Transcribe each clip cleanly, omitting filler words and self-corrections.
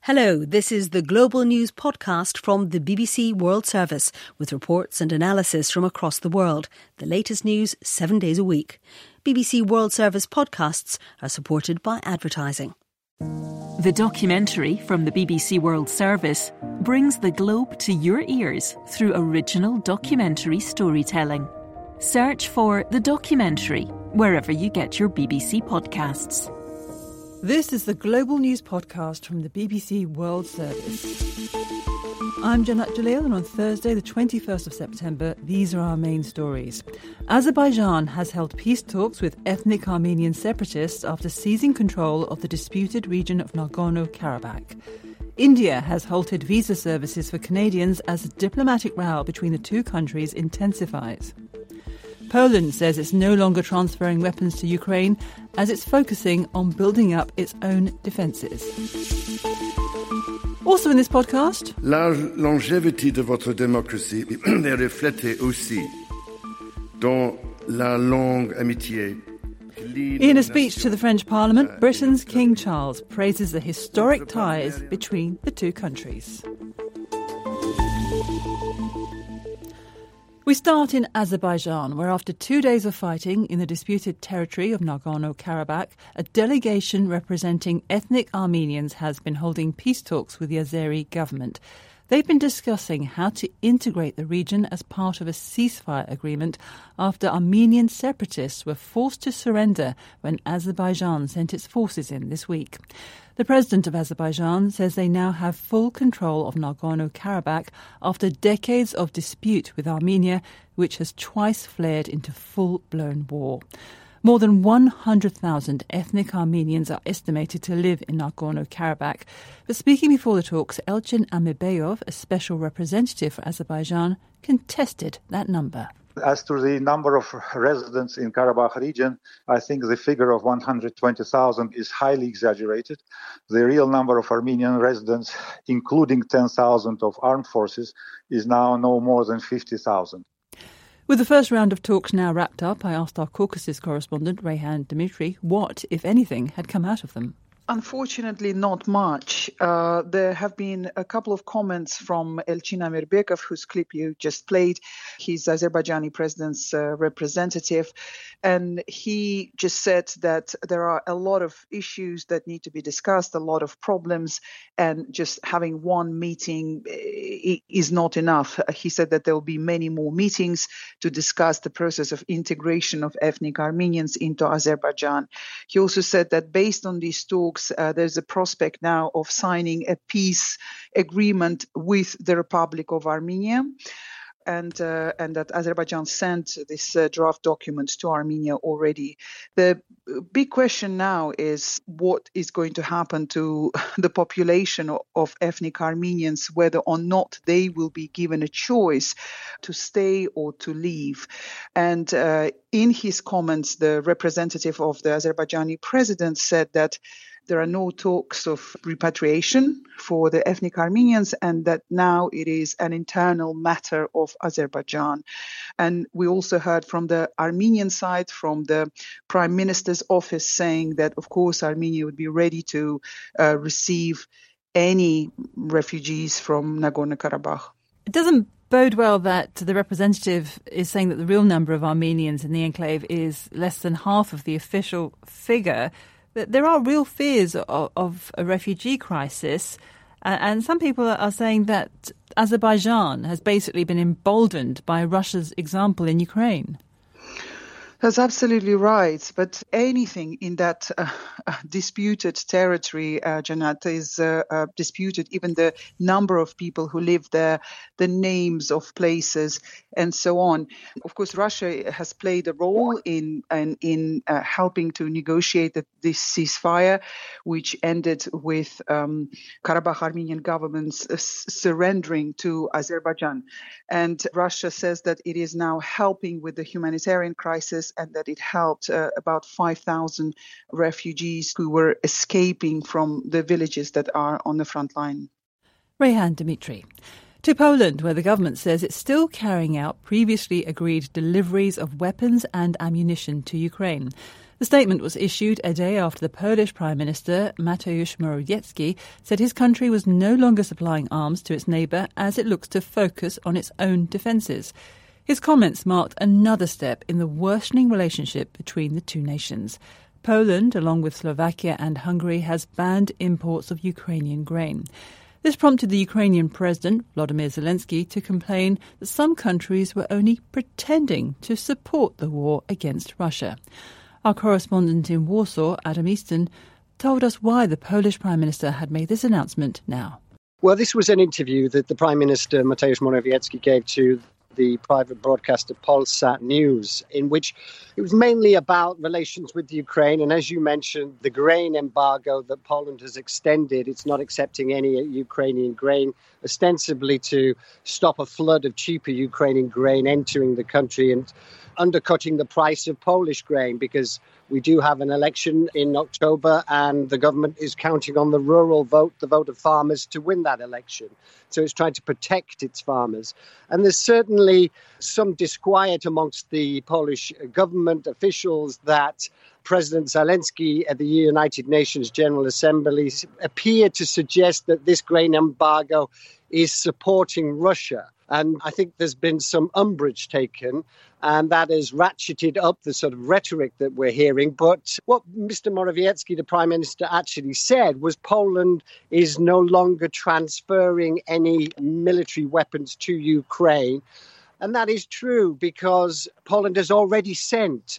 Hello, this is the Global News podcast from the BBC World Service with reports and analysis from across the world. The latest news 7 days a week. BBC World Service podcasts are supported by advertising. The documentary from the BBC World Service brings the globe to your ears through original documentary storytelling. Search for The Documentary wherever you get your BBC podcasts. This is the Global News podcast from the BBC World Service. I'm Janat Jalil, and on Thursday, the 21st of September, these are our main stories. Azerbaijan has held peace talks with ethnic Armenian separatists after seizing control of the disputed region of Nagorno-Karabakh. India has halted visa services for Canadians as the diplomatic row between the two countries intensifies. Poland says it's no longer transferring weapons to Ukraine as it's focusing on building up its own defences. Also in this podcast... La longévité de votre démocratie est reflétée aussi dans la longue amitié. In a speech to the French Parliament, Britain's King Charles praises the historic ties between the two countries. We start in Azerbaijan, where after 2 days of fighting in the disputed territory of Nagorno-Karabakh, a delegation representing ethnic Armenians has been holding peace talks with the Azeri government. They've been discussing how to integrate the region as part of a ceasefire agreement after Armenian separatists were forced to surrender when Azerbaijan sent its forces in this week. The president of Azerbaijan says they now have full control of Nagorno-Karabakh after decades of dispute with Armenia, which has twice flared into full-blown war. More than 100,000 ethnic Armenians are estimated to live in Nagorno-Karabakh. But speaking before the talks, Elchin Amirbeyov, a special representative for Azerbaijan, contested that number. As to the number of residents in Karabakh region, I think the figure of 120,000 is highly exaggerated. The real number of Armenian residents, including 10,000 of armed forces, is now no more than 50,000. With the first round of talks now wrapped up, I asked our Caucasus correspondent, Rayhan Dimitri, what, if anything, had come out of them. Unfortunately, not much. There have been a couple of comments from Elchin Amirbekov, whose clip you just played. He's Azerbaijani president's representative. And he just said that there are a lot of issues that need to be discussed, a lot of problems, and just having one meeting is not enough. He said that there will be many more meetings to discuss the process of integration of ethnic Armenians into Azerbaijan. He also said that based on these talks, there's a prospect now of signing a peace agreement with the Republic of Armenia, and that Azerbaijan sent this draft document to Armenia already. The big question now is what is going to happen to the population of ethnic Armenians, whether or not they will be given a choice to stay or to leave. And in his comments, the representative of the Azerbaijani president said that there are no talks of repatriation for the ethnic Armenians, and that now it is an internal matter of Azerbaijan. And we also heard from the Armenian side, from the Prime Minister's office, saying that, of course, Armenia would be ready to receive any refugees from Nagorno-Karabakh. It doesn't bode well that the representative is saying that the real number of Armenians in the enclave is less than half of the official figure. There are real fears of a refugee crisis, and some people are saying that Azerbaijan has basically been emboldened by Russia's example in Ukraine. That's absolutely right. But anything in that disputed territory, Janat, is disputed. Even the number of people who live there, the names of places, and so on. Of course, Russia has played a role in helping to negotiate this ceasefire, which ended with Karabakh Armenian government's surrendering to Azerbaijan. And Russia says that it is now helping with the humanitarian crisis, and that it helped about 5,000 refugees who were escaping from the villages that are on the front line. Rayhan Dimitri. To Poland, where the government says it's still carrying out previously agreed deliveries of weapons and ammunition to Ukraine. The statement was issued a day after the Polish Prime Minister, Mateusz Morawiecki, said his country was no longer supplying arms to its neighbour as it looks to focus on its own defences. His comments marked another step in the worsening relationship between the two nations. Poland, along with Slovakia and Hungary, has banned imports of Ukrainian grain. This prompted the Ukrainian President, Volodymyr Zelensky, to complain that some countries were only pretending to support the war against Russia. Our correspondent in Warsaw, Adam Easton, told us why the Polish Prime Minister had made this announcement now. Well, this was an interview that the Prime Minister, Mateusz Morawiecki, gave to the private broadcaster Polsat News, in which it was mainly about relations with Ukraine. And as you mentioned, the grain embargo that Poland has extended, it's not accepting any Ukrainian grain, ostensibly to stop a flood of cheaper Ukrainian grain entering the country and undercutting the price of Polish grain, because we do have an election in October and the government is counting on the rural vote, the vote of farmers, to win that election. So it's trying to protect its farmers. And there's certainly some disquiet amongst the Polish government officials that President Zelensky at the United Nations General Assembly appeared to suggest that this grain embargo is supporting Russia. And I think there's been some umbrage taken, and that has ratcheted up the sort of rhetoric that we're hearing. But what Mr. Morawiecki, the Prime Minister, actually said was Poland is no longer transferring any military weapons to Ukraine. And that is true because Poland has already sent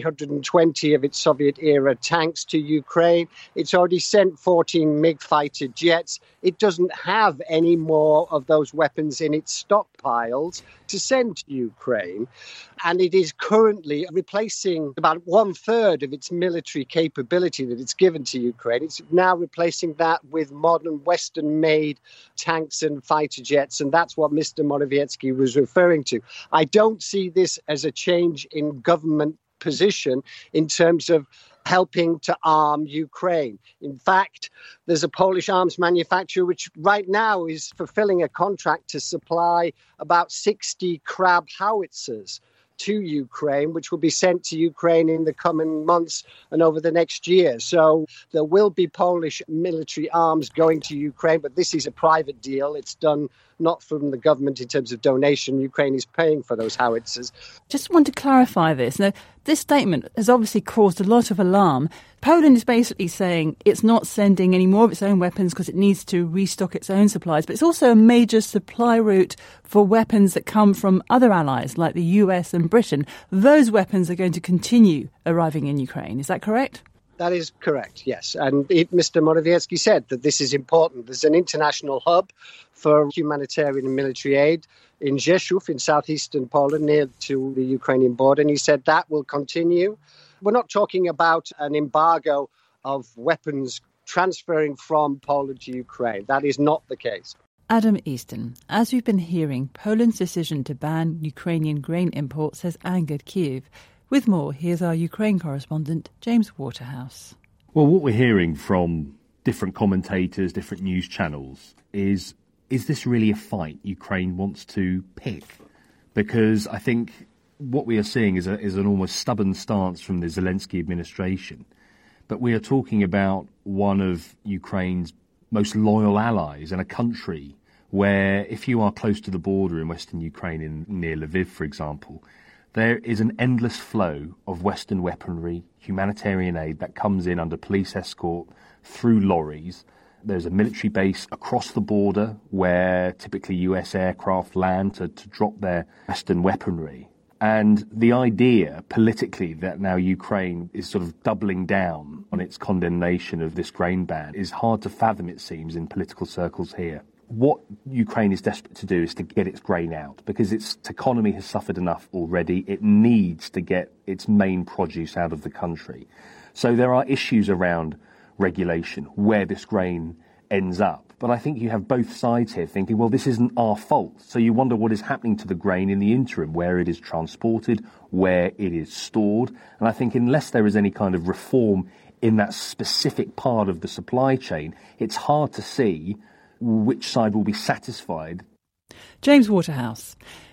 320 of its Soviet-era tanks to Ukraine. It's already sent 14 MiG fighter jets. It doesn't have any more of those weapons in its stockpiles to send to Ukraine. And it is currently replacing about 1/3 of its military capability that it's given to Ukraine. It's now replacing that with modern Western-made tanks and fighter jets. And that's what Mr. Morawiecki was referring to. I don't see this as a change in government position in terms of helping to arm Ukraine. In fact, there's a Polish arms manufacturer which right now is fulfilling a contract to supply about 60 Krab howitzers to Ukraine, which will be sent to Ukraine in the coming months and over the next year. So there will be Polish military arms going to Ukraine, but this is a private deal. It's done not from the government in terms of donation. Ukraine is paying for those howitzers. Just want to clarify this. Now, this statement has obviously caused a lot of alarm. Poland is basically saying it's not sending any more of its own weapons because it needs to restock its own supplies, but it's also a major supply route for weapons that come from other allies like the US and Britain. Those weapons are going to continue arriving in Ukraine. Is that correct? That is correct, yes. And Mr. Morawiecki said that this is important. There's an international hub for humanitarian and military aid in Rzeszów in southeastern Poland near to the Ukrainian border. And he said that will continue. We're not talking about an embargo of weapons transferring from Poland to Ukraine. That is not the case. Adam Easton, as we've been hearing, Poland's decision to ban Ukrainian grain imports has angered Kyiv. With more, here's our Ukraine correspondent, James Waterhouse. Well, what we're hearing from different commentators, different news channels, is this really a fight Ukraine wants to pick? Because I think what we are seeing is an almost stubborn stance from the Zelensky administration. But we are talking about one of Ukraine's most loyal allies and a country where, if you are close to the border in western Ukraine, near Lviv, for example, there is an endless flow of Western weaponry, humanitarian aid that comes in under police escort through lorries. There's a military base across the border where typically US aircraft land to drop their Western weaponry. And the idea politically that now Ukraine is sort of doubling down on its condemnation of this grain ban is hard to fathom, it seems, in political circles here. What Ukraine is desperate to do is to get its grain out because its economy has suffered enough already. It needs to get its main produce out of the country. So there are issues around regulation, where this grain ends up. But I think you have both sides here thinking, well, this isn't our fault. So you wonder what is happening to the grain in the interim, where it is transported, where it is stored. And I think unless there is any kind of reform in that specific part of the supply chain, it's hard to see which side will be satisfied. James Waterhouse.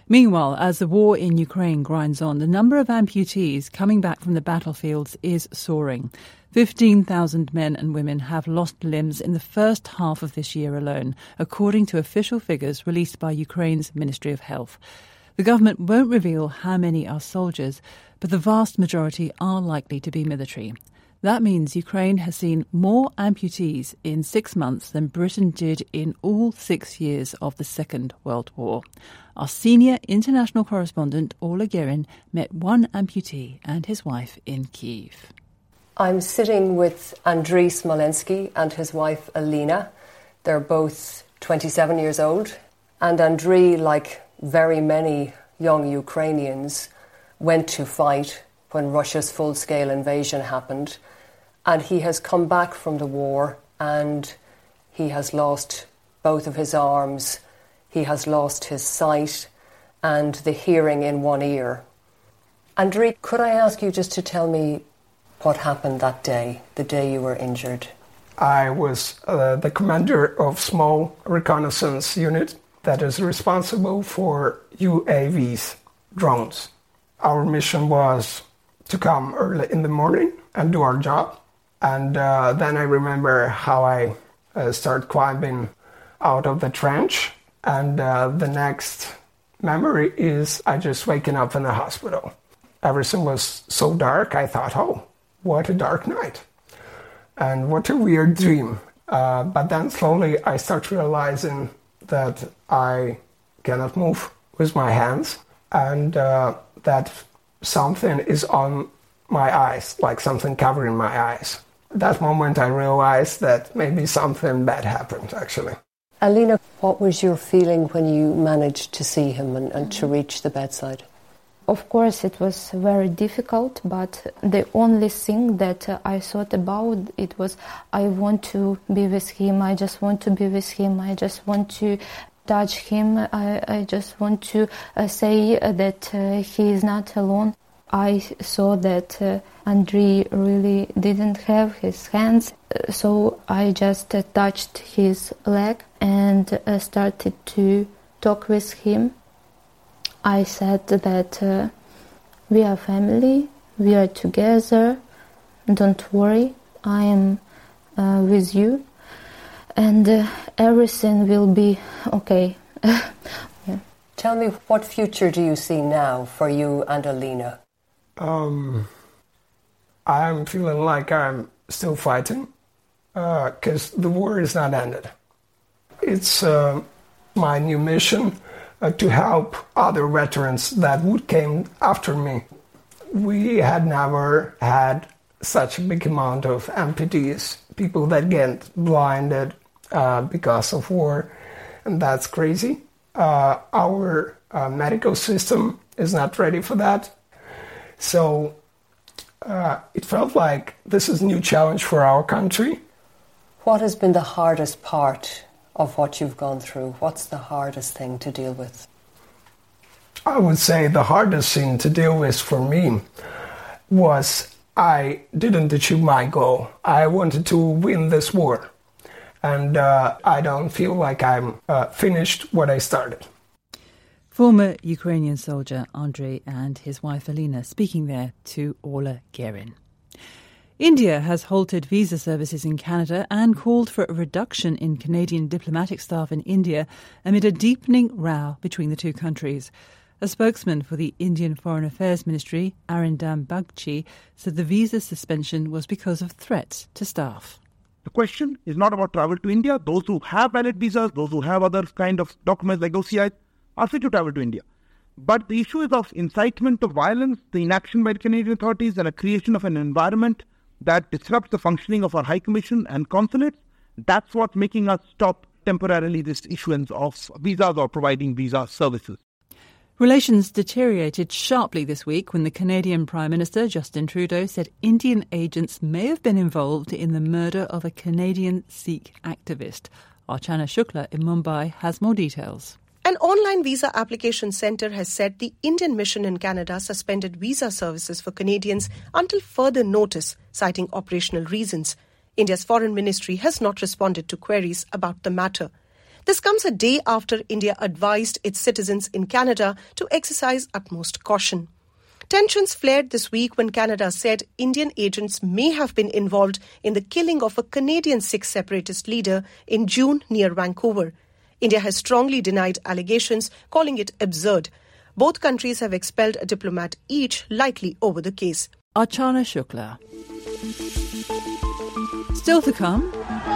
Meanwhile, as the war in Ukraine grinds on, the number of amputees coming back from the battlefields is soaring. 15,000 men and women have lost limbs in the first half of this year alone, according to official figures released by Ukraine's Ministry of Health. The government won't reveal how many are soldiers, but the vast majority are likely to be military. That means Ukraine has seen more amputees in 6 months than Britain did in all 6 years of the Second World War. Our senior international correspondent, Orla Guerin, met one amputee and his wife in Kyiv. I'm sitting with Andriy Smolensky and his wife Alina. They're both 27 years old. And Andriy, like very many young Ukrainians, went to fight when Russia's full-scale invasion happened. And he has come back from the war and he has lost both of his arms. He has lost his sight and the hearing in one ear. Andriy, could I ask you just to tell me what happened that day, the day you were injured? I was the commander of small reconnaissance unit that is responsible for UAVs, drones. Our mission was to come early in the morning and do our job. And then I remember how I started climbing out of the trench. And the next memory is I just waking up in the hospital. Everything was so dark, I thought, oh, what a dark night. And what a weird dream. But then slowly I start realizing that I cannot move with my hands and that something is on my eyes, like something covering my eyes. At that moment I realized that maybe something bad happened, actually. Alina, what was your feeling when you managed to see him and to reach the bedside? Of course, it was very difficult, but the only thing that I thought about it was I want to be with him, I just want to be with him, I just want to touch him, I just want to say that he is not alone. I saw that Andriy really didn't have his hands, so I just touched his leg and started to talk with him. I said that we are family, we are together, don't worry, I am with you, and everything will be okay. Yeah. Tell me, what future do you see now for you and Alina? I'm feeling like I'm still fighting, because the war is not ended. It's my new mission to help other veterans that would came after me. We had never had such a big amount of amputees, people that get blinded because of war, and that's crazy. Our medical system is not ready for that. So it felt like this is a new challenge for our country. What has been the hardest part of what you've gone through? What's the hardest thing to deal with? I would say the hardest thing to deal with for me was I didn't achieve my goal. I wanted to win this war. And I don't feel like I'm finished what I started. Former Ukrainian soldier Andriy and his wife Alina speaking there to Orla Guerin. India has halted visa services in Canada and called for a reduction in Canadian diplomatic staff in India amid a deepening row between the two countries. A spokesman for the Indian Foreign Affairs Ministry, Arindam Bagchi, said the visa suspension was because of threats to staff. The question is not about travel to India. Those who have valid visas, those who have other kind of documents like OCI are free to travel to India. But the issue is of incitement to violence, the inaction by the Canadian authorities, and a creation of an environment that disrupts the functioning of our High Commission and consulates. That's what's making us stop temporarily this issuance of visas or providing visa services. Relations deteriorated sharply this week when the Canadian Prime Minister, Justin Trudeau, said Indian agents may have been involved in the murder of a Canadian Sikh activist. Archana Shukla in Mumbai has more details. An online visa application centre has said the Indian mission in Canada suspended visa services for Canadians until further notice, citing operational reasons. India's foreign ministry has not responded to queries about the matter. This comes a day after India advised its citizens in Canada to exercise utmost caution. Tensions flared this week when Canada said Indian agents may have been involved in the killing of a Canadian Sikh separatist leader in June near Vancouver. India has strongly denied allegations, calling it absurd. Both countries have expelled a diplomat each, likely over the case. Archana Shukla. Still to come.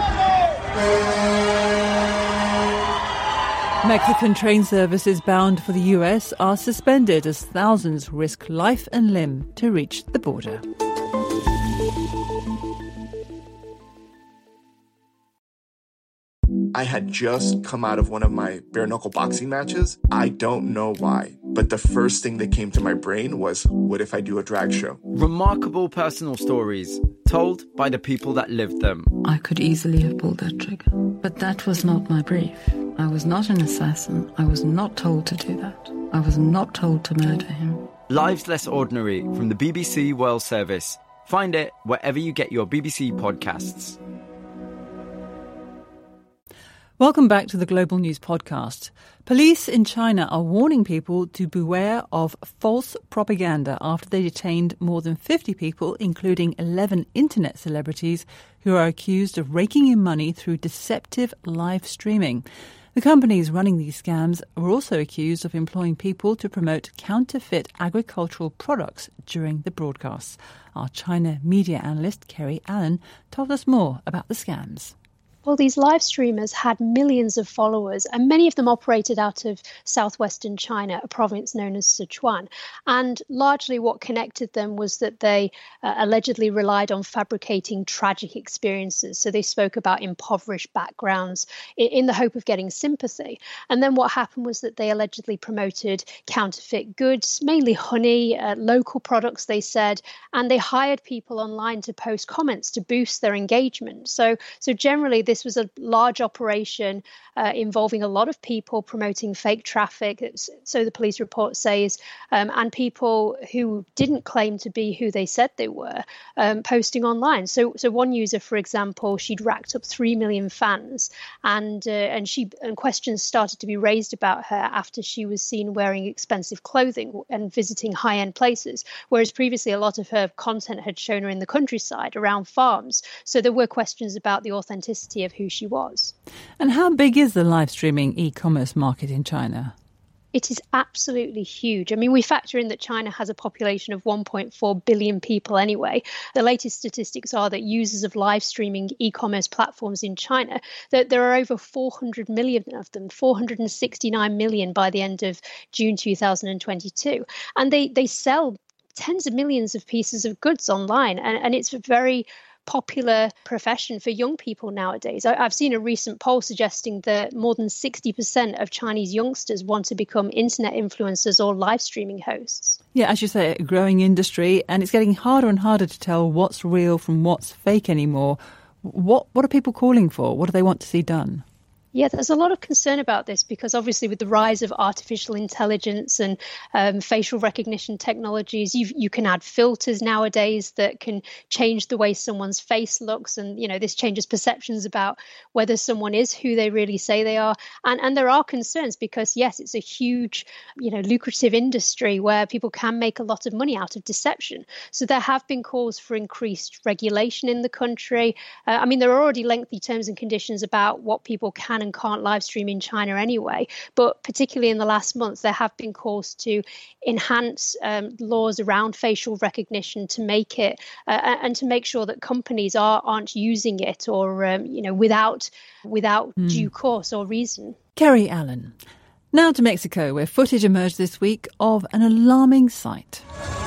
Mexican train services bound for the US are suspended as thousands risk life and limb to reach the border. I had just come out of one of my bare-knuckle boxing matches. I don't know why, but the first thing that came to my brain was, what if I do a drag show? Remarkable personal stories told by the people that lived them. I could easily have pulled that trigger, but that was not my brief. I was not an assassin. I was not told to do that. I was not told to murder him. Lives Less Ordinary from the BBC World Service. Find it wherever you get your BBC podcasts. Welcome back to the Global News Podcast. Police in China are warning people to beware of false propaganda after they detained more than 50 people, including 11 internet celebrities, who are accused of raking in money through deceptive live streaming. The companies running these scams were also accused of employing people to promote counterfeit agricultural products during the broadcasts. Our China media analyst, Kerry Allen, told us more about the scams. Well, these live streamers had millions of followers, and many of them operated out of southwestern China, a province known as Sichuan. And largely what connected them was that they allegedly relied on fabricating tragic experiences. So they spoke about impoverished backgrounds in the hope of getting sympathy. And then what happened was that they allegedly promoted counterfeit goods, mainly honey, local products, they said, and they hired people online to post comments to boost their engagement. So generally, this was a large operation involving a lot of people promoting fake traffic, so the police report says, and people who didn't claim to be who they said they were posting online. So one user, for example, she'd racked up 3 million fans, and questions started to be raised about her after she was seen wearing expensive clothing and visiting high-end places, whereas previously a lot of her content had shown her in the countryside around farms. So there were questions about the authenticity of who she was. And how big is the live streaming e-commerce market in China? It is absolutely huge. I mean, we factor in that China has a population of 1.4 billion people anyway. The latest statistics are that users of live streaming e-commerce platforms in China, that there are over 400 million of them, 469 million by the end of June 2022. And they sell tens of millions of pieces of goods online. And it's a very popular profession for young people nowadays. I've seen a recent poll suggesting that more than 60% of Chinese youngsters want to become internet influencers or live streaming hosts. Yeah, as you say, a growing industry, and it's getting harder and harder to tell what's real from what's fake anymore. What are people calling for? What do they want to see done? Yeah, there's a lot of concern about this because obviously with the rise of artificial intelligence and facial recognition technologies, you can add filters nowadays that can change the way someone's face looks. And, this changes perceptions about whether someone is who they really say they are. And there are concerns because, yes, it's a huge, lucrative industry where people can make a lot of money out of deception. So there have been calls for increased regulation in the country. There are already lengthy terms and conditions about what people can and can't live stream in China anyway. But particularly in the last month, there have been calls to enhance laws around facial recognition to make it and to make sure that companies aren't using it or, without due course or reason. Kerry Allen. Now to Mexico, where footage emerged this week of an alarming sight.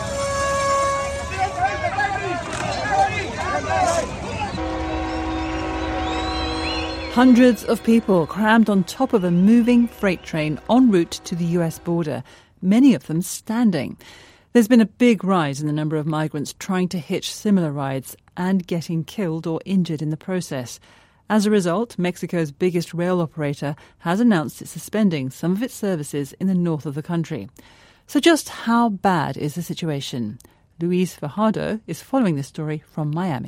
Hundreds of people crammed on top of a moving freight train en route to the US border, many of them standing. There's been a big rise in the number of migrants trying to hitch similar rides and getting killed or injured in the process. As a result, Mexico's biggest rail operator has announced it's suspending some of its services in the north of the country. So just how bad is the situation? Luis Fajardo is following this story from Miami.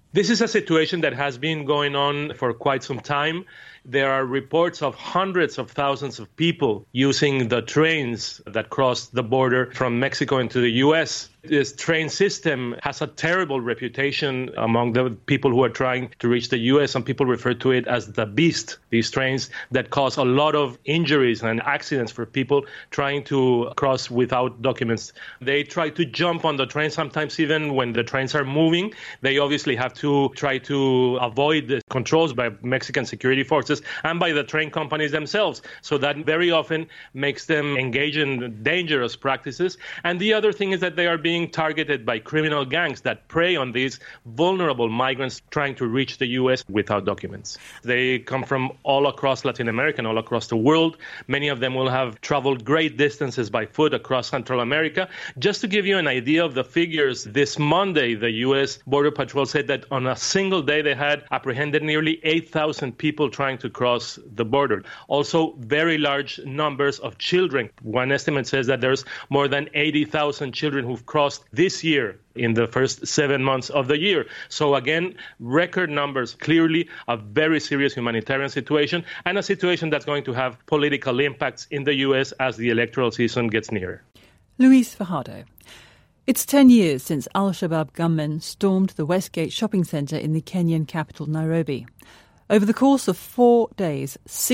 This is a situation that has been going on for quite some time. There are reports of hundreds of thousands of people using the trains that cross the border from Mexico into the U.S. This train system has a terrible reputation among the people who are trying to reach the U.S. Some people refer to it as the beast, these trains that cause a lot of injuries and accidents for people trying to cross without documents. They try to jump on the train, sometimes even when the trains are moving. They obviously have to try to avoid the controls by Mexican security forces and by the train companies themselves. So that very often makes them engage in dangerous practices. And the other thing is that they are being targeted by criminal gangs that prey on these vulnerable migrants trying to reach the U.S. without documents. They come from all across Latin America and all across the world. Many of them will have traveled great distances by foot across Central America. Just to give you an idea of the figures, this Monday, the U.S. Border Patrol said that on a single day they had apprehended nearly 8,000 people trying to cross the border. Also, very large numbers of children. One estimate says that there's more than 80,000 children who've crossed this year in the first 7 months of the year. So again, record numbers, clearly a very serious humanitarian situation and a situation that's going to have political impacts in the U.S. as the electoral season gets nearer. Luis Fajardo. It's 10 years since al-Shabaab gunmen stormed the Westgate shopping centre in the Kenyan capital, Nairobi. Over the course of 4 days,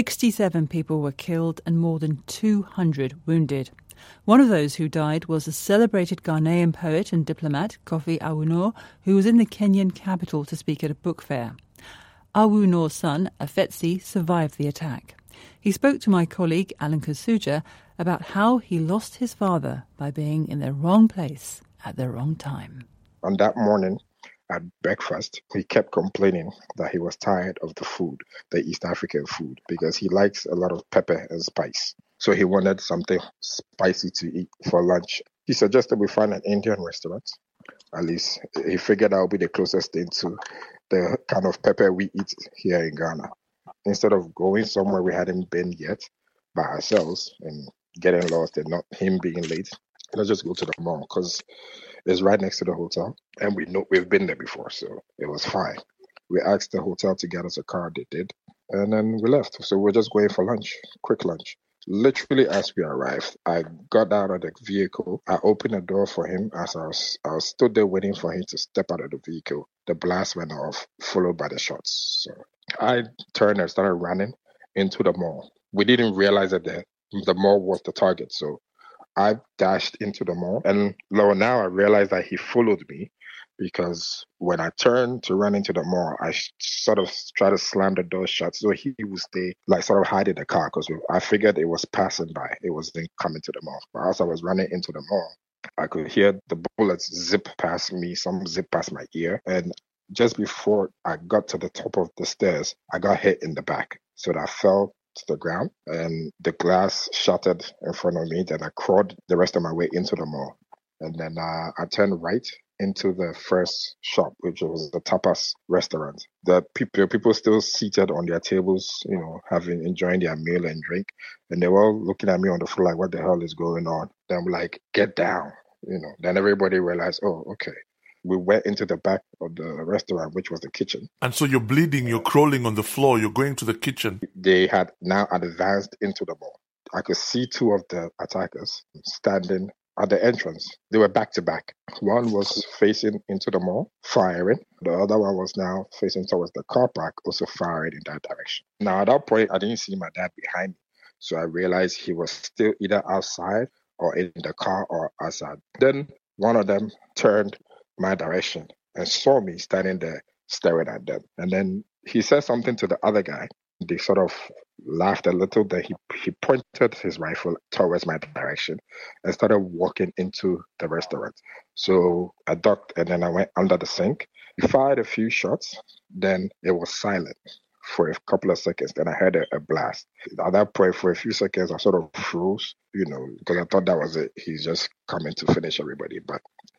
67 people were killed and more than 200 wounded. One of those who died was a celebrated Ghanaian poet and diplomat, Kofi Awuno, who was in the Kenyan capital to speak at a book fair. Awuno's son, Afetsi, survived the attack. He spoke to my colleague, Alan Kasuja, about how he lost his father by being in the wrong place at the wrong time. On that morning, at breakfast, he kept complaining that he was tired of the food, the East African food, because he likes a lot of pepper and spice. So he wanted something spicy to eat for lunch. He suggested we find an Indian restaurant. At least he figured that would be the closest thing to the kind of pepper we eat here in Ghana. Instead of going somewhere we hadn't been yet by ourselves and getting lost and not him being late, let's just go to the mall because it's right next to the hotel and we know we've been there before, so it was fine. We asked the hotel to get us a car, they did, and then we left. So we're just going for lunch, quick lunch. Literally as we arrived, I got out of the vehicle. I opened the door for him. As I was stood there waiting for him to step out of the vehicle, the blast went off, followed by the shots. So I turned and started running into the mall. We didn't realize that the mall was the target. So I dashed into the mall. And now I realized that he followed me because when I turned to run into the mall, I sort of tried to slam the door shut so he would stay, like sort of hide in the car because I figured it was passing by. It wasn't coming to the mall. But as I was running into the mall, I could hear the bullets zip past me, some zip past my ear. And just before I got to the top of the stairs, I got hit in the back. So that I fell to the ground and the glass shattered in front of me. Then I crawled the rest of my way into the mall. And then I turned right into the first shop, which was the tapas restaurant. The people still seated on their tables, enjoying their meal and drink. And they were all looking at me on the floor like, what the hell is going on? Then I'm like, get down, Then everybody realized, oh, okay. We went into the back of the restaurant, which was the kitchen. And so you're bleeding, you're crawling on the floor, you're going to the kitchen. They had now advanced into the mall. I could see two of the attackers standing at the entrance. They were back to back. One was facing into the mall, firing. The other one was now facing towards the car park, also firing in that direction. Now, at that point, I didn't see my dad behind me. So I realized he was still either outside or in the car or outside. Then one of them turned my direction and saw me standing there staring at them. And then he said something to the other guy. They sort of laughed a little. Then he pointed his rifle towards my direction and started walking into the restaurant. So I ducked and then I went under the sink. He fired a few shots. Then it was silent for a couple of seconds. Then I heard a blast. At that point, for a few seconds, I sort of froze, because I thought that was it. He's just coming to finish everybody. But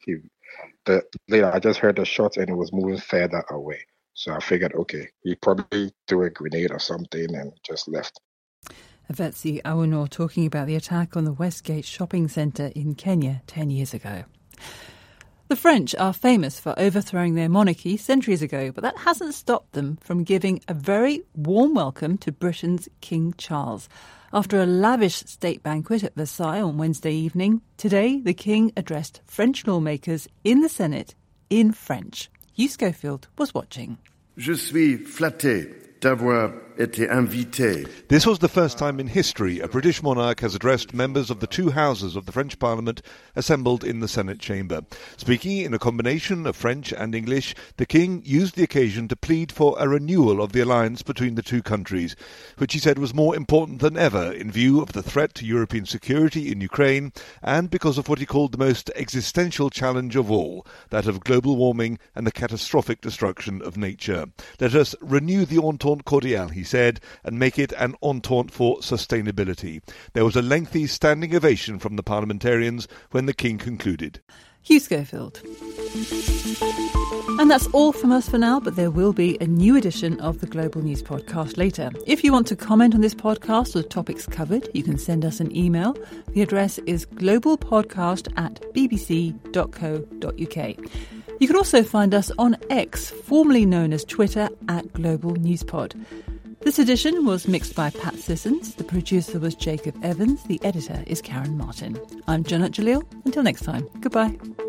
later, I just heard the shots and it was moving further away. So I figured, okay, he probably threw a grenade or something and just left. Afetsi Awuno talking about the attack on the Westgate shopping centre in Kenya 10 years ago. The French are famous for overthrowing their monarchy centuries ago, but that hasn't stopped them from giving a very warm welcome to Britain's King Charles. After a lavish state banquet at Versailles on Wednesday evening, today the King addressed French lawmakers in the Senate in French. Hugh Schofield was watching. Je suis flatté d'avoir été invité. This was the first time in history a British monarch has addressed members of the two houses of the French Parliament assembled in the Senate chamber. Speaking in a combination of French and English, the King used the occasion to plead for a renewal of the alliance between the two countries, which he said was more important than ever in view of the threat to European security in Ukraine and because of what he called the most existential challenge of all, that of global warming and the catastrophic destruction of nature. Let us renew the Entente Cordiale, he said, and make it an entente for sustainability. There was a lengthy standing ovation from the parliamentarians when the King concluded. Hugh Schofield. And that's all from us for now, but there will be a new edition of the Global News Podcast later. If you want to comment on this podcast or the topics covered, you can send us an email. The address is globalpodcast@bbc.co.uk. You can also find us on X, formerly known as Twitter, @GlobalNewsPod. This edition was mixed by Pat Sissons. The producer was Jacob Evans. The editor is Karen Martin. I'm Janet Jalil. Until next time, goodbye.